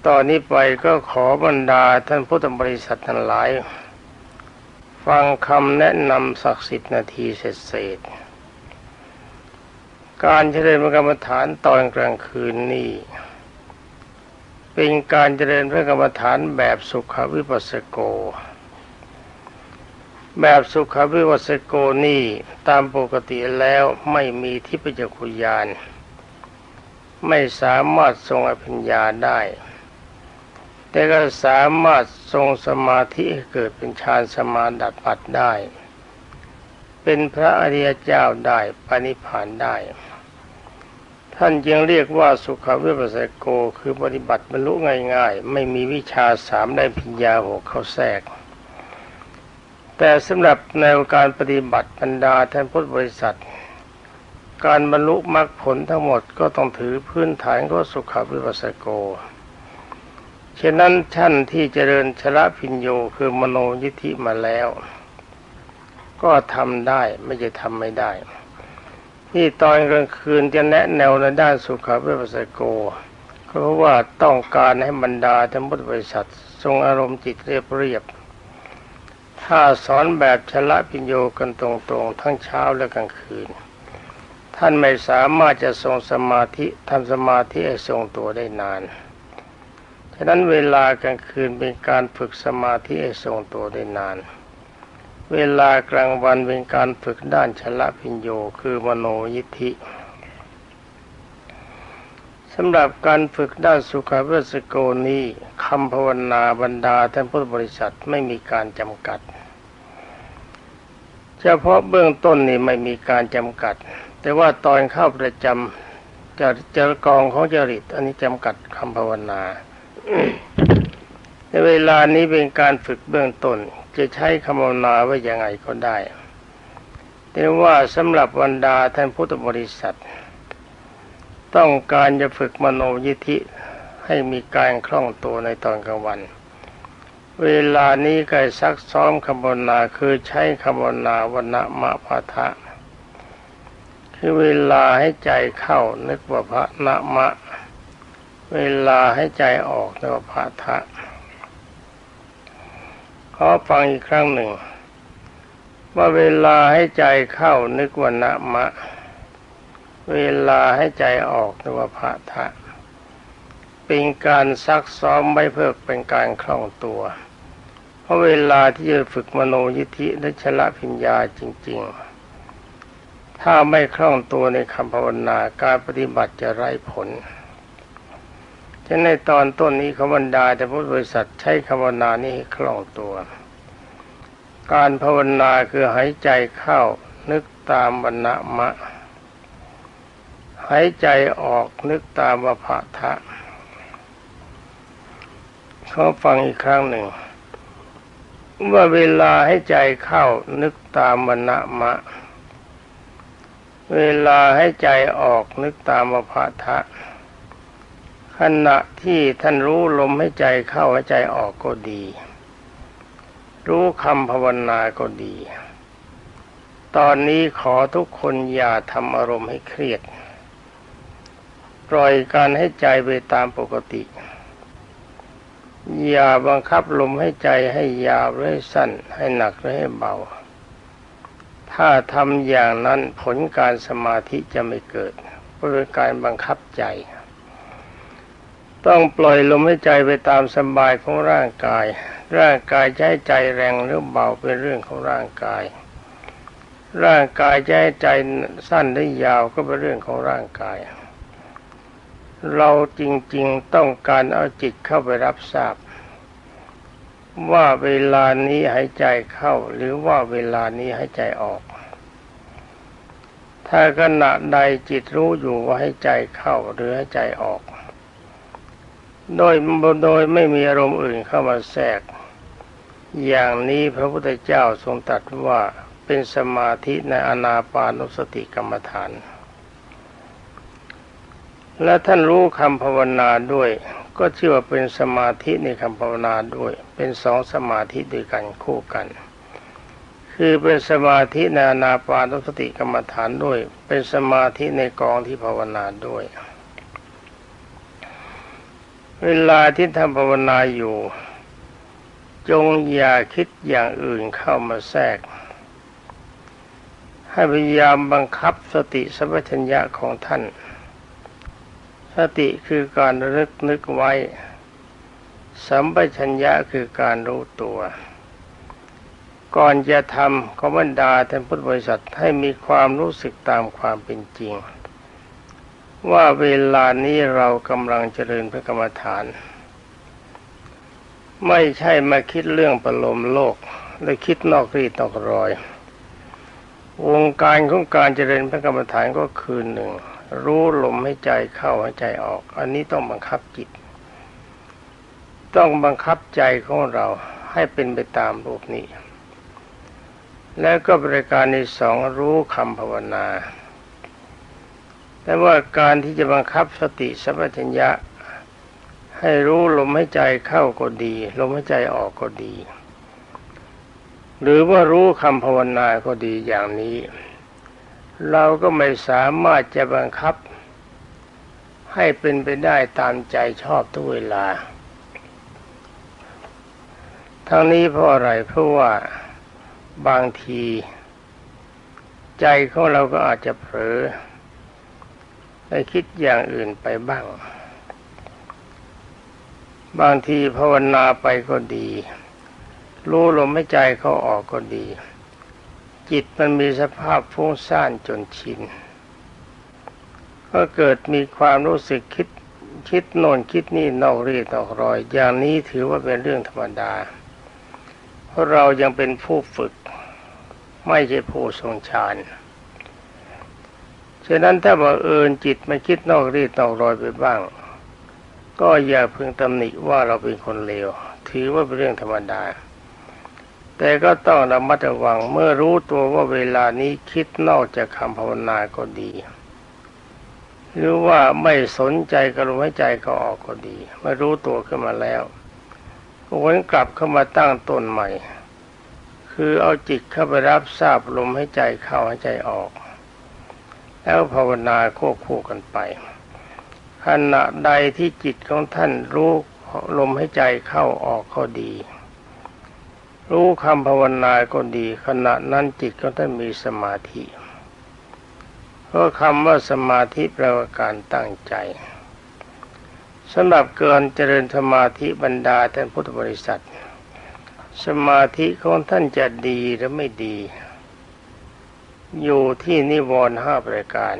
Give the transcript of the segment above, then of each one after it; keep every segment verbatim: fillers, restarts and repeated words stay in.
ตอนนี้ไปก็ขอบรรดาท่านพุทธบริษัททั้งหลายฟังคำแนะนำสักสิบนาทีเสร็จๆการเจริญกรรมฐานตอนกลางคืนนี้เป็นการเจริญพระกรรมฐานแบบสุขวิปัสสโกแบบสุขวิปัสสโกนี่ตามปกติแล้วไม่มีทิพยจักขุญาณไม่สามารถทรงอภิญญาได้แต่ก็สามารถทรงสมาธิให้เกิดเป็นฌานสมาบัติได้เป็นพระอริยเจ้าได้ปณิพพานได้ท่านจึงเรียกว่าสุขวิปัสสโกคือปฏิบัติบรรลุง่ายๆไม่มีวิชาสามได้ปัญญาหกเข้าแทรกแต่สำหรับแนวการปฏิบัติบรรดาท่านพุทธบริษัทการบรรลุมรรคผลทั้งหมดก็ต้องถือพื้นฐานของสุขวิปัสสโกฉะนั้นท่านที่เจริญชละพิญโยคือมโนยิทธิมาแล้วก็ทำได้ไม่ใช่ทำไม่ได้ที่ตอนกลางคืนจะแนะแนวในด้านสุขวิปัสสโกเพราะว่าต้องการให้บรรดาท่านพุทธบริษัททรงอารมณ์จิตเรียบเรียบถ้าสอนแบบชละพิญโยกันตรงๆทั้งเช้าและกลางคืนท่านไม่สามารถจะทรงสมาธิทำสมาธิให้ทรงตัวได้นานฉะนั้นเวลากลางคืนเป็นการฝึกสมาธิให้ทรงตัวได้นานเวลากลางวันเป็นการฝึกด้านชละพิญโยคือมโนยิทธิสำหรับการฝึกด้านสุขวิปัสสโกนี้คำภาวนาบรรดาท่านพุทธบริษัทไม่มีการจำกัดเฉพาะเบื้องต้นนี่ไม่มีการจำกัดแต่ว่าตอนเข้าประจำจะเจอกองของจริตอันนี้จำกัดคำภาวนาในเวลานี้เป็นการฝึกเบื้องต้นจะใช้คำภาวนาไว้ยังไงก็ได้แต่ว่าสำหรับบรรดาท่านพุทธบริษัทต้องการจะฝึกมโนยิทธิให้มีการคล่องตัวในตอนกลางวันเวลานี้ก็ซักซ้อมคำภาวนาคือใช้คำภาวนาวันนะมะพะทะคือเวลาให้ใจเข้านึกว่าพระนะมะเวลาให้ใจออกนึกว่าพะทะขอฟังอีกครั้งหนึ่งว่าเวลาให้ใจเข้านึกว่านะมะเวลาให้ใจออกนึกว่าพะทะเป็นการซักซ้อมไว้เพื่อเป็นการคล่องตัวเพราะเวลาที่จะฝึกมโนยิทธิและชละพิญญาจริงๆถ้าไม่คล่องตัวในคำภาวนาการปฏิบัติจะไร้ผลฉะนั้นในตอนต้นนี้ขบรรดาแต่พุทธบริษัทใช้คำภาวนานี้ให้คล่องตัวการภาวนาคือหายใจเข้านึกตามวรรณมะหายใจออกนึกตามวภะทะเขาฟังอีกครั้งหนึ่งว่าเวลาให้ใจเข้านึกตามวรรณมะเวลาให้ใจออกนึกตามวภะทะขณะที่ท่านรู้ลมให้ใจเข้าให้ใจออกก็ดีรู้คำภาวนาก็ดีตอนนี้ขอทุกคนอย่าทำอารมณ์ให้เครียดปล่อยการให้ใจไปตามปกติอย่าบังคับลมให้ใจให้ยาวหรือให้สั้นให้หนักหรือให้เบาถ้าทำอย่างนั้นผลการสมาธิจะไม่เกิดเพราะเป็นการบังคับใจต้องปล่อยลมให้ใจไปตามสบายของร่างกายร่างกายจะให้ใจแรงหรือเบาเป็นเรื่องของร่างกายร่างกายจะให้ใจสั้นหรือยาวก็เป็นเรื่องของร่างกายเราจริงๆต้องการเอาจิตเข้าไปรับทราบว่าเวลานี้หายใจเข้าหรือว่าเวลานี้หายใจออกถ้าขณะใดจิตรู้อยู่ว่าให้ใจเข้าหรือให้ใจออกโดยโดยไม่มีอารมณ์อื่นเข้ามาแทรกอย่างนี้พระพุทธเจ้าทรงตรัสว่าเป็นสมาธิในอานาปานุสติกรรมฐานและท่านรู้คำภาวนาด้วยก็ชื่อว่าเป็นสมาธิในคำภาวนาด้วยเป็นสองสมาธิด้วยกันคู่กันคือเป็นสมาธิในอานาปานุสติกรรมฐานด้วยเป็นสมาธิในกองที่ภาวนาด้วยเวลาที่ทำภาวนาอยู่จงอย่าคิดอย่างอื่นเข้ามาแทรกให้พยายามบังคับสติสัมปชัญญะของท่านสติคือการระลึกนึกไว้สัมปชัญญะคือการรู้ตัวก่อนจะทำขอบรรดาท่านพุทธบริษัทให้มีความรู้สึกตามความเป็นจริงว่าเวลานี้เรากำลังเจริญพระกรรมฐานไม่ใช่มาคิดเรื่องประโลมโลกหรือคิดนอกรีดนอกรอยวงการของการเจริญพระกรรมฐานก็คือหนึ่งรู้ลมให้ใจเข้าให้ใจออกอันนี้ต้องบังคับจิตต้องบังคับใจของเราให้เป็นไปตามรูปนี้แล้วก็บริการที่สองรู้คำภาวนาแต่ว่าการที่จะบังคับสติสัมปชัญญะให้รู้ลมหายใจเข้าก็ดีลมหายใจออกก็ดีหรือว่ารู้คำภาวนาก็ดีอย่างนี้เราก็ไม่สามารถจะบังคับให้เป็นไปได้ตามใจชอบทุกเวลาทั้งนี้เพราะอะไรเพราะว่าบางทีใจของเราก็อาจจะเผลอไปคิดอย่างอื่นไปบ้างบางทีภาวนาไปก็ดีรู้ลมหายใจเข้าออกก็ดีจิตมันมีสภาพฟุ้งซ่านจนชินก็เกิดมีความรู้สึกคิดคิดโน่นคิดนี่นอกรีนอกรอยอย่างนี้ถือว่าเป็นเรื่องธรรมดาเพราะเรายังเป็นผู้ฝึกไม่ใช่ผู้ทรงฌานฉะนั้นถ้าบังเอิญจิตมันคิดนอกรีนอกรอยไปบ้างก็อย่าพึงตำหนิว่าเราเป็นคนเลวถือว่าเป็นเรื่องธรรมดาแต่ก็ต้องระมัดระวังเมื่อรู้ตัวว่าเวลานี้คิดนอกจากคำภาวนาก็ดีหรือว่าไม่สนใจกับลมหายใจเข้าออกก็ดีเมื่อรู้ตัวขึ้นมาแล้ววนกลับเข้ามาตั้งต้นใหม่คือเอาจิตเข้าไปรับทราบลมหายใจเข้าหายใจออกแล้วภาวนาควบคู่กันไปขณะใดที่จิตของท่านรู้ลมหายใจเข้าออกก็ดีรู้คำภาวนาก็ดีขณะนั้นจิตของท่านมีสมาธิเพราะคำว่าสมาธิแปลว่าการตั้งใจสำหรับการเจริญสมาธิบรรดาท่านพุทธบริษัทสมาธิของท่านจะดีหรือไม่ดีอยู่ที่นิวรณ์ห้าประการ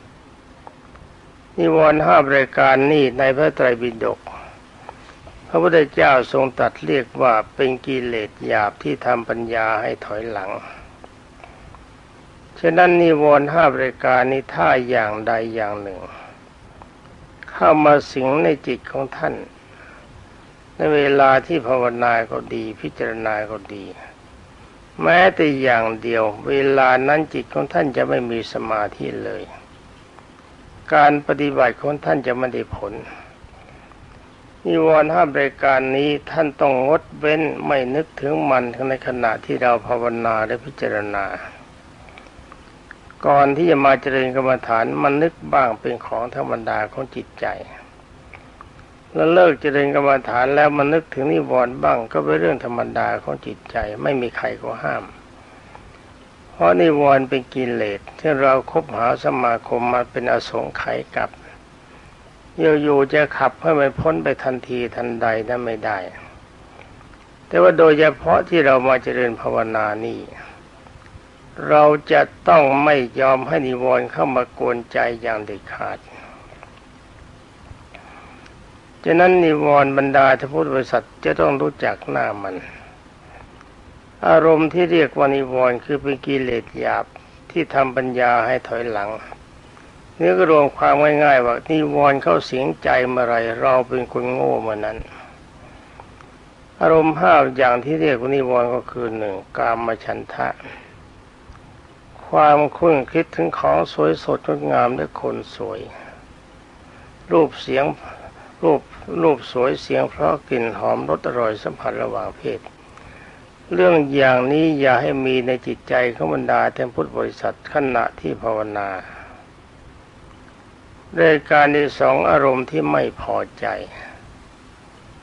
นิวรณ์ห้าประการนี้ในพระไตรปิฎกพระพุทธเจ้าทรงตรัสเรียกว่าเป็นกิเลสหยาบที่ทำปัญญาให้ถอยหลังฉะนั้นนิวรณ์ห้าประการนี้ถ้าอย่างใดอย่างหนึ่งเข้ามาสิงในจิตของท่านในเวลาที่ภาวนาก็ดีพิจารณาก็ดีแม้แต่อย่างเดียวเวลานั้นจิตของท่านจะไม่มีสมาธิเลยการปฏิบัติของท่านจะไม่ได้ผลนิวรณ์ห้าประการนี้ท่านต้องงดเว้นไม่นึกถึงมันในขณะที่เราภาวนาและพิจารณาก่อนที่จะมาเจริญกรรมฐานมันนึกบ้างเป็นของธรรมดาของจิตใจแล้วเลิกเจริญกรรมฐานแล้วมันนึกถึงนิวรณ์บ้างก็เป็นเรื่องธรรมดาของจิตใจไม่มีใครก็ห้ามเพราะนิวรณ์เป็นกิเลสที่เราคบหาสมาคมมาเป็นอสงไขยกับอยู่ๆจะขับให้มันพ้นไปทันทีทันใดนั้นไม่ได้แต่ว่าโดยเฉพาะที่เรามาเจริญภาวนานี่เราจะต้องไม่ยอมให้นิวรณ์เข้ามากวนใจอย่างเด็ดขาดฉะนั้นนิวรณ์บรรดาท่านพุทธบริษัทจะต้องรู้จักหน้ามันอารมณ์ที่เรียกว่านิวรณ์คือเป็นกิเลสหยาบที่ทำปัญญาให้ถอยหลังเนื้อก็รวมความง่ายๆว่านิวรณ์เข้าสิงใจเมื่อไรเราเป็นคนโง่เมื่อนั้นอารมณ์ห้าอย่างที่เรียกว่านิวรณ์ก็คือหนึ่งกามฉันทะความคุ้นคิดถึงของสวยสดงดงามและคนสวยรูปเสียงรูปรูปสวยเสียงเพราะกลิ่นหอมรสอร่อยสัมผัสระหว่างเพศเรื่องอย่างนี้อย่าให้มีในจิตใจของบรรดาท่านพุทธบริษัทขณะที่ภาวนารายการที่สองอารมณ์ที่ไม่พอใจ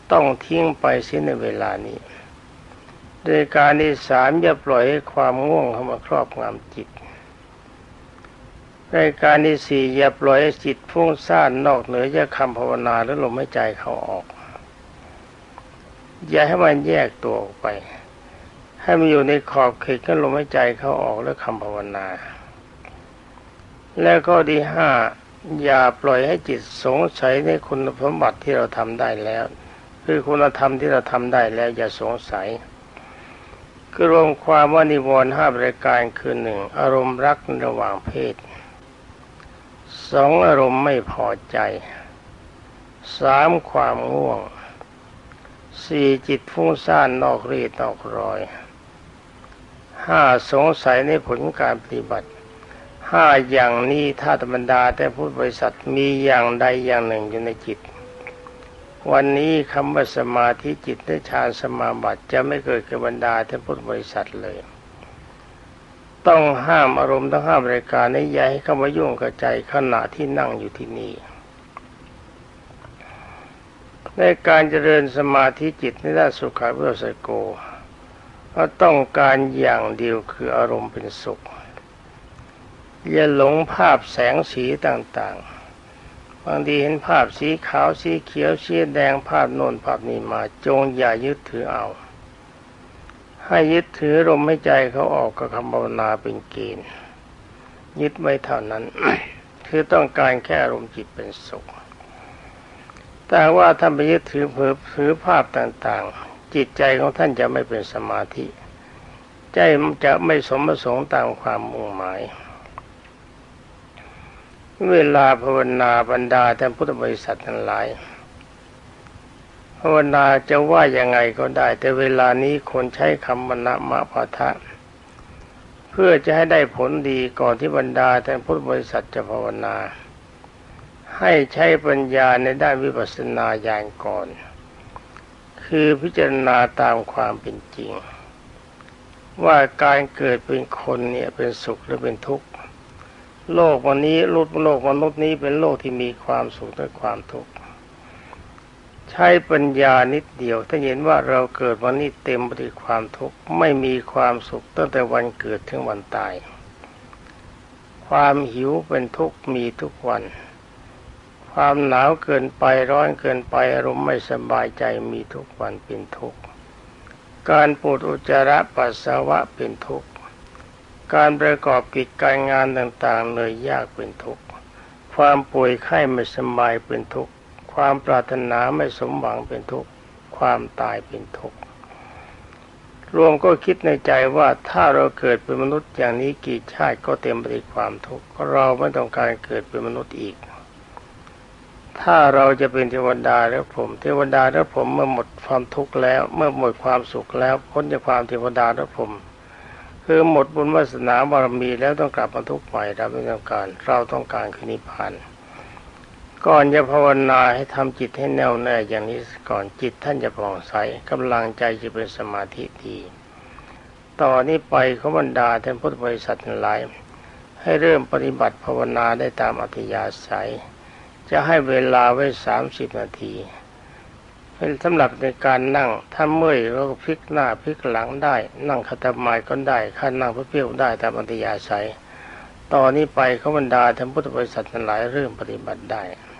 ต้องทิ้งไปเสียในเวลานี้โดยการที่สามอย่าปล่อยให้ความง่วงเข้ามาครอบงำจิตรายการที่สี่อย่าปล่อยให้จิตฟุ้งซ่านนอกเหนือจากคำภาวนาหรือลมหายใจเข้าออกอย่าให้มันแยกตัวออกไปให้มันอยู่ในขอบเขตของลมหายใจเข้าออกและคำภาวนาแล้วก็ที่ห้าอย่าปล่อยให้จิตสงสัยในคุณสมบัติที่เราทำได้แล้วคือคุณธรรมที่เราทำได้แล้วอย่าสงสัยก็รวมความว่านิวรณ์ห้าประการคือหนึ่งอารมณ์รักระหว่างเพศสองอารมณ์ไม่พอใจสามความง่วงสี่จิตฟุ้งซ่านนอกรีดนอกรอยห้าสงสัยในผลการปฏิบัติห้าอย่างนี้ถ้าธรรมดาแต่พุทธบริษัทมีอย่างใดอย่างหนึ่งอยู่ในจิตวันนี้คำว่าสมาธิจิตและฌานสมาบัติจะไม่เกิดกับบรรดาท่านพุทธบริษัทเลยต้องห้ามอารมณ์ทั้งห้ารายการนี้อย่าให้เข้ามายุ่งกับใจขณะที่นั่งอยู่ที่นี่ในการเจริญสมาธิจิตในด้านสุขวิปัสสโกก็ต้องการอย่างเดียวคืออารมณ์เป็นสุขอย่าหลงภาพแสงสีต่างๆบางทีเห็นภาพสีขาวสีเขียวสีแดงภาพโน่นภาพนี้มาจงอย่ายึดถือเอาให้ยึดถือลมหายใจเขาออกกับคำภาวนาเป็นเกณฑ์ยึดไว้เท่านั้น คือต้องการแค่อารมณ์จิตเป็นสุขแต่ว่าท่านไปยึดถือเผลอถือภาพต่างๆจิตใจของท่านจะไม่เป็นสมาธิใจจะไม่สมประสงค์ตามความมุ่งหมายเวลาภาวนาบรรดาท่านพุทธบริษัททั้งหลายภาวนาจะว่ายังไงก็ได้แต่เวลานี้คนใช้คำมณมะปะทะเพื่อจะให้ได้ผลดีก่อนที่บรรดาท่านพุทธบริษัทจะภาวนาให้ใช้ปัญญาในด้านวิปัสสนาญาณก่อนคือพิจารณาตามความเป็นจริงว่าการเกิดเป็นคนเนี่ยเป็นสุขหรือเป็นทุกข์โลกวันนี้โลกโลกมนุษย์นี้เป็นโลกที่มีความสุขและความทุกข์ใช้ปัญญานิดเดียวถ้าเห็นว่าเราเกิดวันนี้เต็มไปด้วยความทุกข์ไม่มีความสุขตั้งแต่วันเกิดถึงวันตายความหิวเป็นทุกข์มีทุกวันความหนาวเกินไปร้อนเกินไปอารมณ์ไม่สบายใจมีทุกวันเป็นทุกข์การปวดอุจจาระปัสสาวะเป็นทุกข์การประกอบกิจการงานต่างๆเหนื่อยยากเป็นทุกข์ความป่วยไข้ไม่สบายเป็นทุกข์ความปรารถนาไม่สมหวังเป็นทุกข์ความตายเป็นทุกข์รวมก็คิดในใจว่าถ้าเราเกิดเป็นมนุษย์อย่างนี้กี่ชาติก็เต็มไปด้วยความทุกข์เราไม่ต้องการเกิดเป็นมนุษย์อีกถ้าเราจะเป็นเทวดาและพรหมเทวดาและพรหมเมื่อหมดความทุกข์แล้วเมื่อหมดความสุขแล้วพ้นจากความเทวดาและพรหมคือหมดบุญวาสนาบารมีแล้วต้องกลับมาทุกข์ใหม่เราไม่ต้องการเราต้องการคือนิพพานก่อนจะภาวนาให้ทำจิตให้แน่วแน่อย่างนี้ก่อนจิตท่านจะผ่องใสกำลังใจจะเป็นสมาธิดีต่อนนี้ไปขอบรรดาท่านพุทธบริษัททั้งหลายให้เริ่มปฏิบัติภาวนาได้ตามอัธยาศัยจะให้เวลาไว้สามสิบนาทีเป็นสำหรับในการนั่งถ้าเมื่อยเราก็พลิกหน้าพลิกหลังได้นั่งขัดสมาธิก็ได้ขั้นนั่งเพี้ยวได้ตามอัธยาศัยต่อนนี้ไปขอบรรดาท่านพุทธบริษัททั้งหลายเริ่มปฏิบัติได้